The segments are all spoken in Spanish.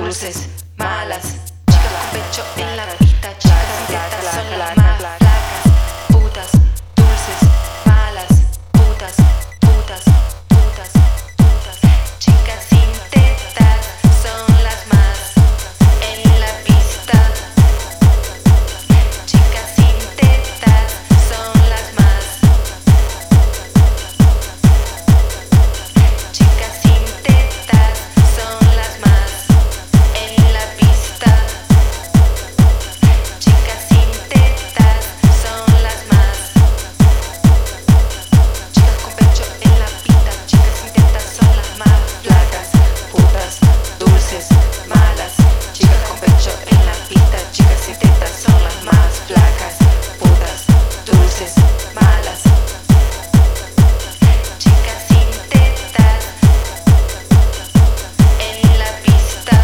dulces, malas, chicas con pecho en la pista, chicas sin tetas son las más flacas, putas, dulces, malas, putas, putas, putas, putas, chicas sin tetas son las más en la pista, chicas sin tetas son las más, chicas sin tetas son las más en la pista, chicas sin tetas son las más, chicas con pecho en la pista, chicas sin tetas son las más flacas, putas, dulces, malas, chicas con pecho en la pista, chicas sin tetas son las más flacas, putas, dulces, malas, chicas sin tetas en la pista,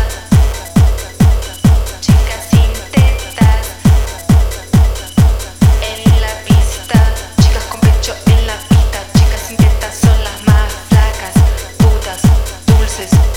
chicas sin tetas en la pista, chicas con pecho en la pista, chicas sin tetas son las más flacas, putas, dulces,